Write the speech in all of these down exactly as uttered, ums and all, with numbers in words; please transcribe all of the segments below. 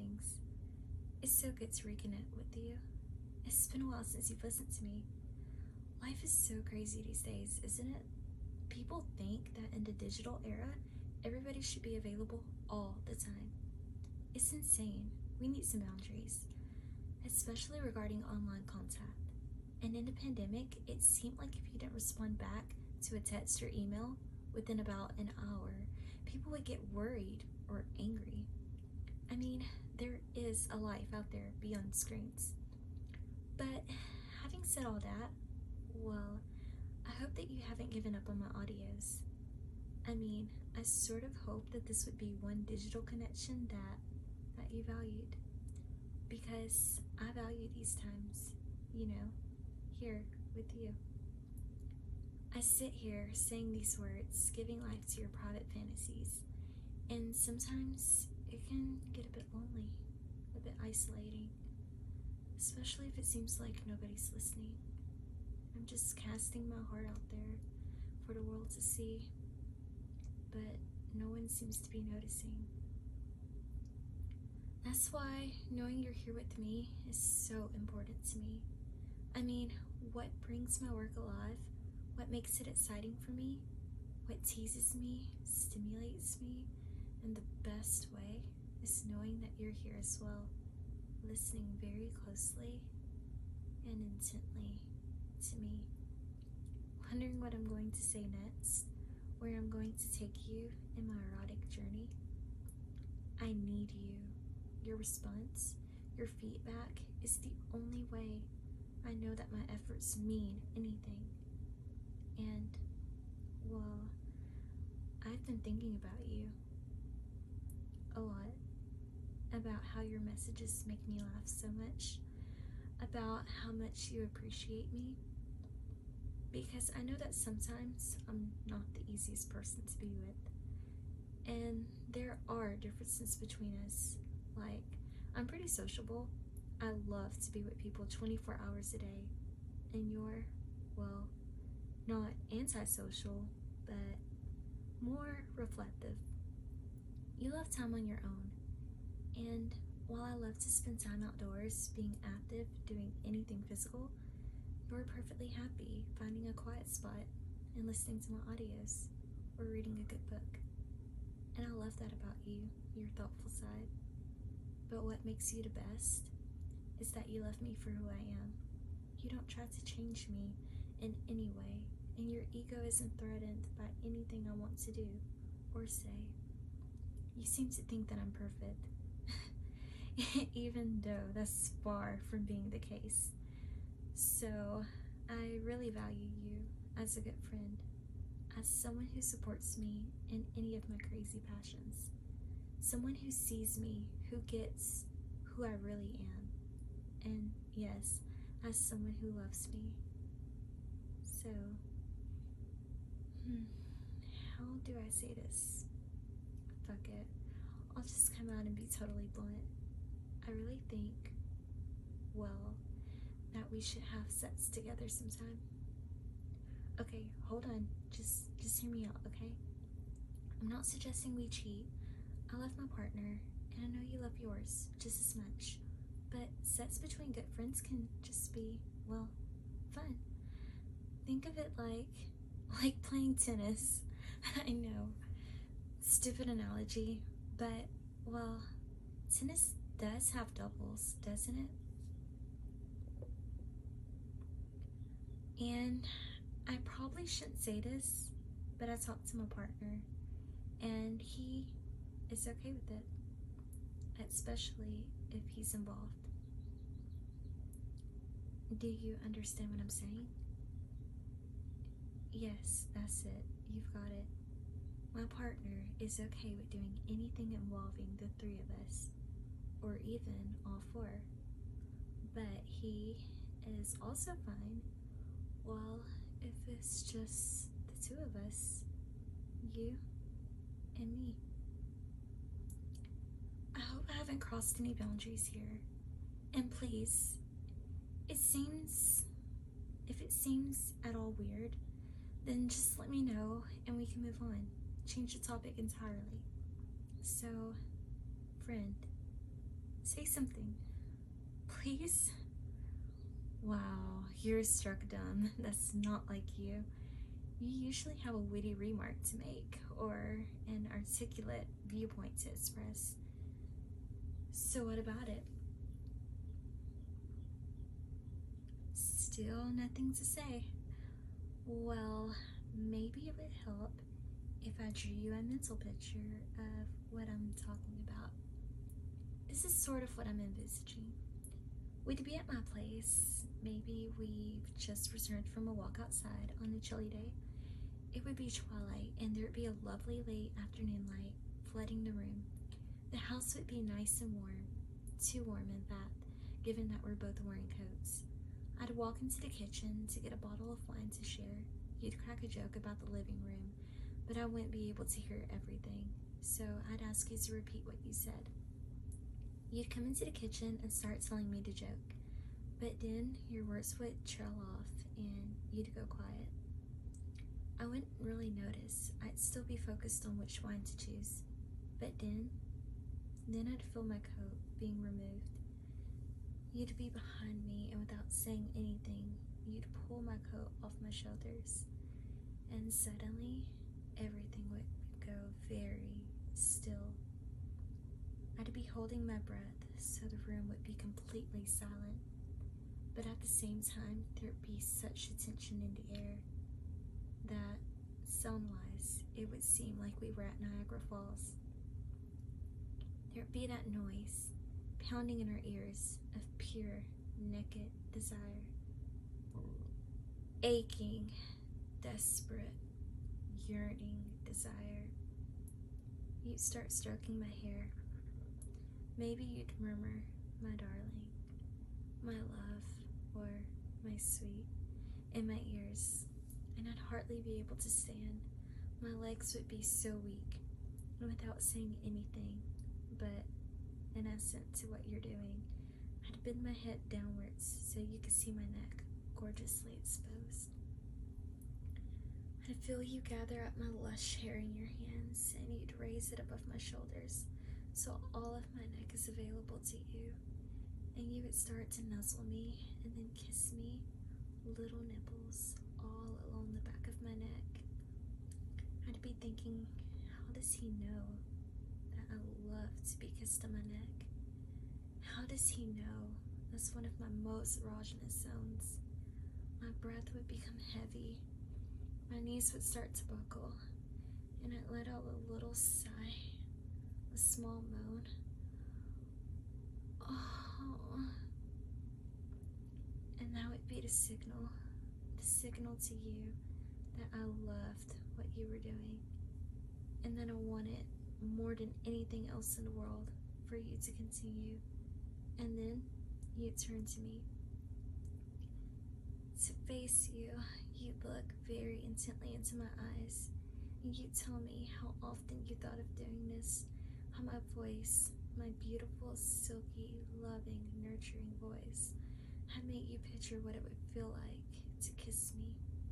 things. It's so good to reconnect with you. It's been a while since you've listened to me. Life is so crazy these days, isn't it? People think that in the digital era, everybody should be available all the time. It's insane. We need some boundaries, especially regarding online contact. And in the pandemic, it seemed like if you didn't respond back to a text or email within about an hour, people would get worried or angry. I mean, there is a life out there beyond screens. But having said all that, well, I hope that you haven't given up on my audios. I mean, I sort of hope that this would be one digital connection that that you valued. Because I value these times, you know, here with you. I sit here saying these words, giving life to your private fantasies, and sometimes it can get a bit lonely, a bit isolating, especially if it seems like nobody's listening. I'm just casting my heart out there for the world to see, but no one seems to be noticing. That's why knowing you're here with me is so important to me. I mean, what brings my work alive, what makes it exciting for me, what teases me, stimulates me in the best way is knowing that you're here as well, listening very closely and intently to me, wondering what I'm going to say next, where I'm going to take you in my erotic journey. I need you. Your response, your feedback is the only way I know that my efforts mean anything. And, well, I've been thinking about you a lot, about how your messages make me laugh so much, about how much you appreciate me, because I know that sometimes I'm not the easiest person to be with, and there are differences between us. Like, I'm pretty sociable. I love to be with people twenty-four hours a day, and you're, well, not antisocial, but more reflective. You love time on your own, and while I love to spend time outdoors, being active, doing anything physical, you're perfectly happy finding a quiet spot and listening to my audios or reading a good book. And I love that about you, your thoughtful side. But what makes you the best is that you love me for who I am. You don't try to change me in any way, and your ego isn't threatened by anything I want to do or say. You seem to think that I'm perfect, even though that's far from being the case. So I really value you as a good friend, as someone who supports me in any of my crazy passions, someone who sees me, who gets who I really am, and yes, as someone who loves me. So, hmm, how do I say this? Fuck it. I'll just come out and be totally blunt. I really think, well, that we should have sex together sometime. Okay, hold on. Just just hear me out, okay? I'm not suggesting we cheat. I love my partner, and I know you love yours just as much. But sex between good friends can just be, well, fun. Think of it like like playing tennis. I know, stupid analogy, but, well, tennis does have doubles, doesn't it? And I probably shouldn't say this, but I talked to my partner, and he is okay with it, especially if he's involved. Do you understand what I'm saying? Yes, that's it. You've got it. My partner is okay with doing anything involving the three of us, or even all four. But he is also fine, well, if it's just the two of us, you and me. I hope I haven't crossed any boundaries here. And please, it seems, if it seems at all weird, then just let me know and we can move on. Change the topic entirely. So, friend, Say something. Please? Wow, you're struck dumb. That's not like you. You usually have a witty remark to make, or an articulate viewpoint to express. So what about it? Still nothing to say. Well, maybe it would help if I drew you a mental picture of what I'm talking about. This is sort of what I'm envisaging. We'd be at my place. Maybe we've just returned from a walk outside on a chilly day. It would be twilight, and there'd be a lovely late afternoon light flooding the room. The house would be nice and warm, too warm in fact, given that we're both wearing coats. I'd walk into the kitchen to get a bottle of wine to share. You'd crack a joke about the living room, but I wouldn't be able to hear everything, so I'd ask you to repeat what you said. You'd come into the kitchen and start telling me the joke, but then your words would trail off and you'd go quiet. I wouldn't really notice. I'd still be focused on which wine to choose, but then, then I'd feel my coat being removed. You'd be behind me, and without saying anything, you'd pull my coat off my shoulders, and suddenly, everything would go very still. I'd be holding my breath, so the room would be completely silent, but at the same time, there'd be such a tension in the air that, sound-wise, it would seem like we were at Niagara Falls. There'd be that noise, pounding in our ears, of pure, naked desire. Aching, desperate, yearning desire. You'd start stroking my hair. Maybe you'd murmur, my darling, my love, or my sweet, in my ears, and I'd hardly be able to stand. My legs would be so weak, and without saying anything, but in assent to what you're doing, I'd bend my head downwards so you could see my neck gorgeously exposed. I'd feel you gather up my lush hair in your hands, and you'd raise it above my shoulders so all of my neck is available to you, and you would start to nuzzle me and then kiss me, little nipples all along the back of my neck. I'd be thinking, how does he know that I love to be kissed on my neck? How does he know that's one of my most erogenous zones? My breath would become heavy, my knees would start to buckle, and I'd let out a little sigh, a small moan. Oh. And that would be the signal, the signal to you that I loved what you were doing, and that I wanted more than anything else in the world for you to continue. And then you'd turn to me. To face you, you'd look very intently into my eyes, and you'd tell me how often you thought of doing this, how my voice, my beautiful, silky, loving, nurturing voice, had made you picture what it would feel like to kiss me.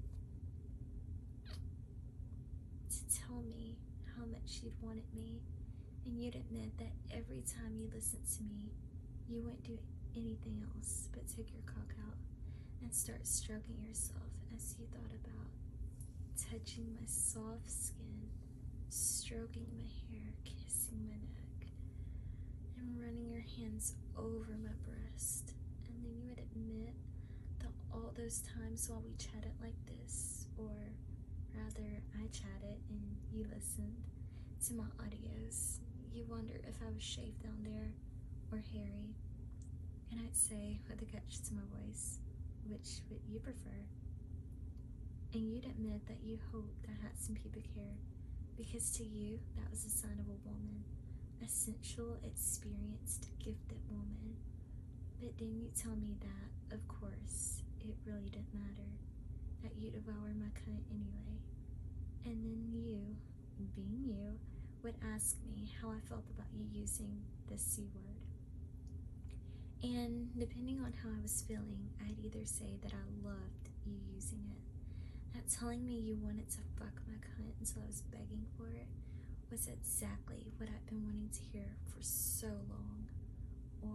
To tell me how much you'd wanted me, and you'd admit that every time you listened to me, you wouldn't do anything else but take your cock out and start stroking yourself as you thought about touching my soft skin, stroking my hair, kissing my neck, and running your hands over my breast. And then you would admit that all those times while we chatted like this, or rather I chatted and you listened to my audios, you wondered if I was shaved down there or hairy, and I'd say with a catch to my voice, which would you prefer? And you'd admit that you hoped I had some pubic hair, because to you that was a sign of a woman, a sensual, experienced, gifted woman. But then you'd tell me that, of course, it really didn't matter, that you devour my cunt anyway. And then you, being you, would ask me how I felt about you using the C word. And depending on how I was feeling, I'd either say that I loved you using it, that telling me you wanted to fuck my cunt until I was begging for it was exactly what I'd been wanting to hear for so long, or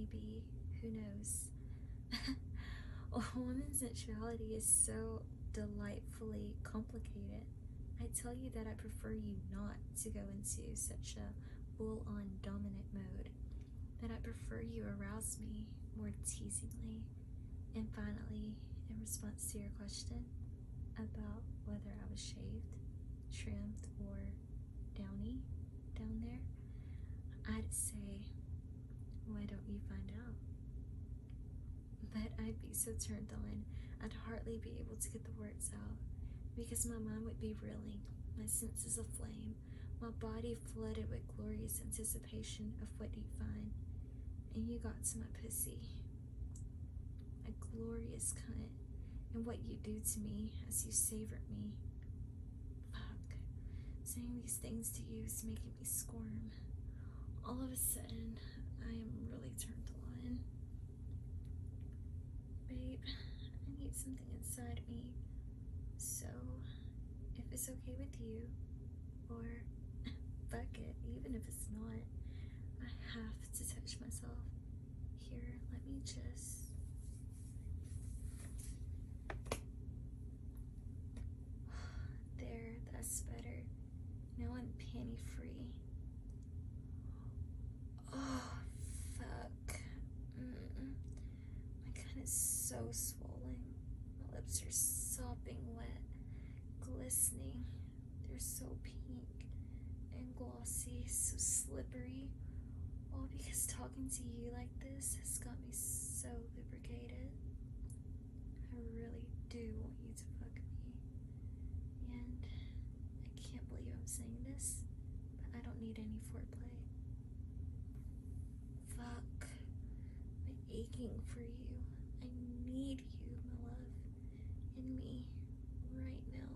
maybe. Who knows? A woman's sexuality is so delightfully complicated. I tell you that I prefer you not to go into such a full-on dominant mode, that I prefer you arouse me more teasingly. And finally, in response to your question about whether I was shaved, trimmed, or downy down there, I'd say, why don't you find out? But I'd be so turned on, I'd hardly be able to get the words out, because my mind would be reeling, my senses aflame, my body flooded with glorious anticipation of what you'd find. And you got to my pussy, a glorious cunt, and what you do to me as you savored me. Fuck, saying these things to you is making me squirm. All of a sudden, I am really turned on. Babe, I need something inside me. So, if it's okay with you, or fuck it, even if it's not, I have to touch myself. Here, let me just... There, that's better. Now I'm panty free. Oh, fuck. Mm-mm. My gun is so swollen. My lips are sopping wet, glistening. They're so pink and glossy, so slippery. All because talking to you like this has got me so lubricated. I really do want you to fuck me. And I can't believe I'm saying this, but I don't need any foreplay. Fuck. I'm aching for you. I need you, my love. In me. Right now.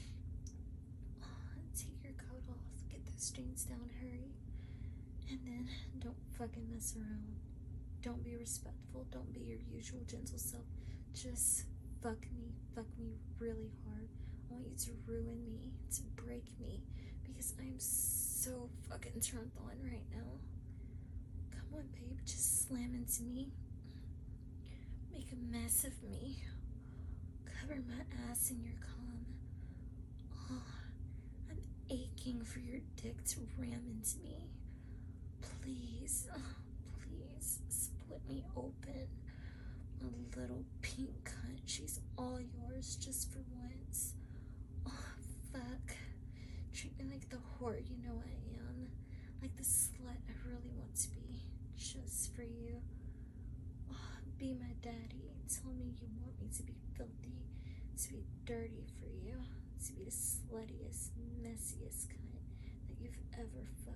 Take your coat off. Get those jeans down. Hurry. And then don't fucking mess around. Don't be respectful. Don't be your usual gentle self. Just fuck me. Fuck me really hard. I want you to ruin me. To break me. Because I'm so fucking turned on right now. Come on, babe. Just slam into me. Make a mess of me. Cover my ass in your cum. Oh, I'm aching for your dick to ram into me. Please, oh, please, split me open. My little pink cunt, she's all yours just for once. Oh, fuck. Treat me like the whore you know I am. Like the slut I really want to be, just for you. Oh, be my daddy. Tell me you want me to be filthy, to be dirty for you, to be the sluttiest, messiest cunt that you've ever fucked.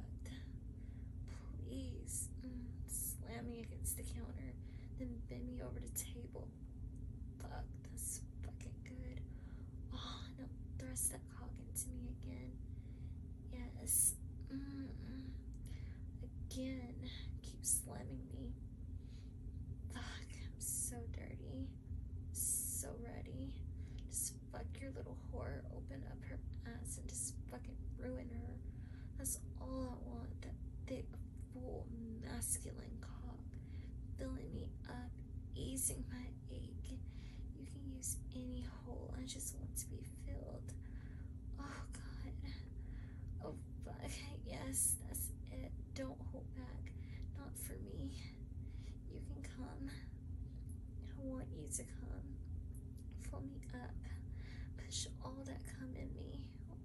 Please, mm, slam me against the counter, then bend me over the table. Fuck, that's fucking good. Oh, now thrust that cock into me again. Yes. Mm-mm. Again. Keep slamming me. Fuck, I'm so dirty. So ready. Just fuck your little whore. Open up her ass and just fucking ruin her. That's all I want. That thick, full, masculine cock. Filling me up. Easing my ache. You can use any hole. I just want to be filled. Oh, God. Oh, fuck. Yes, that's it. Don't hold back. Not for me. You can come. I want you to come. Fill me up. Push all that cum in me.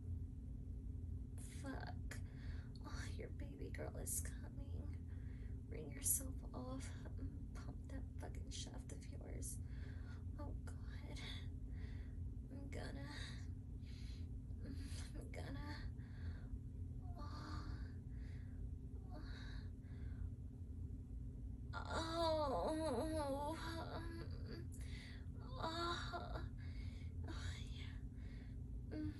Fuck. Oh, your baby girl is coming. Bring yourself off. Pump that fucking shaft of yours. Oh, God. I'm gonna. I'm gonna. Oh. Oh. Oh. Oh, yeah. Mm.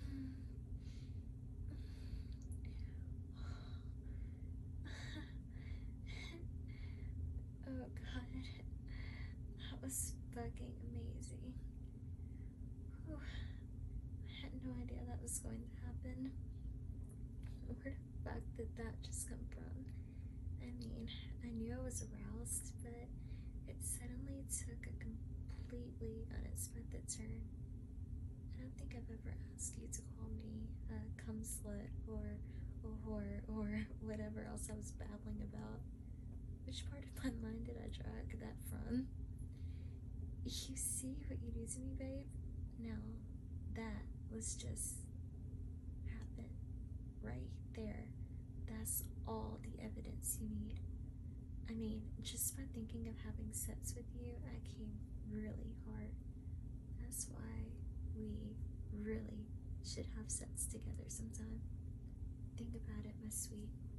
Oh, God. That was fucking amazing. Whew. I had no idea that was going to happen. Where the fuck did that just come from? I mean, I knew I was aroused, but it suddenly took a completely unexpected turn. I don't think I've ever asked you to call me a cum slut or a whore or whatever else I was babbling about. Which part of my mind did I drag that from? You see what you do to me, babe? Now, that was just happened right there. That's all the evidence you need. I mean, just by thinking of having sex with you, I came really hard. That's why we really should have sex together sometime. Think about it, my sweet.